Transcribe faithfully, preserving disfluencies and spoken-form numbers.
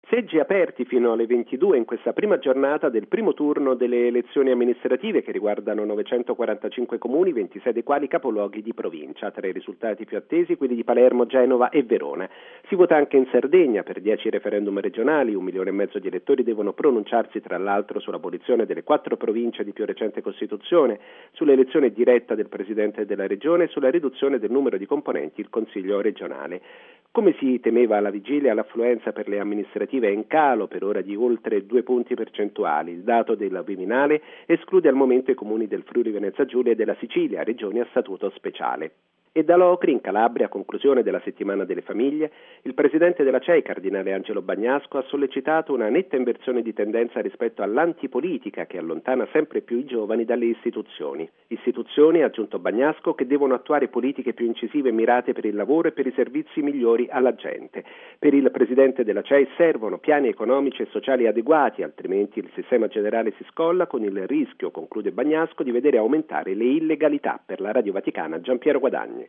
Seggi aperti fino alle ventidue in questa prima giornata del primo turno delle elezioni amministrative che riguardano novecentoquarantacinque comuni, ventisei dei quali capoluoghi di provincia. Tra i risultati più attesi quelli di Palermo, Genova e Verona. Si vota anche in Sardegna per dieci referendum regionali, un milione e mezzo di elettori devono pronunciarsi tra l'altro sull'abolizione delle quattro province di più recente Costituzione, sull'elezione diretta del Presidente della Regione e sulla riduzione del numero di componenti il Consiglio regionale. Come si temeva alla vigilia, l'affluenza per le amministrative è in calo per ora di oltre due punti percentuali. Il dato del Viminale esclude al momento i comuni del Friuli Venezia Giulia e della Sicilia, regioni a statuto speciale. E da Locri, in Calabria, a conclusione della settimana delle famiglie, il presidente della C E I, cardinale Angelo Bagnasco, ha sollecitato una netta inversione di tendenza rispetto all'antipolitica che allontana sempre più i giovani dalle istituzioni. Istituzioni, ha aggiunto Bagnasco, che devono attuare politiche più incisive e mirate per il lavoro e per i servizi migliori alla gente. Per il presidente della C E I servono piani economici e sociali adeguati, altrimenti il sistema generale si scolla, con il rischio, conclude Bagnasco, di vedere aumentare le illegalità. Per la Radio Vaticana, Giampiero Guadagni.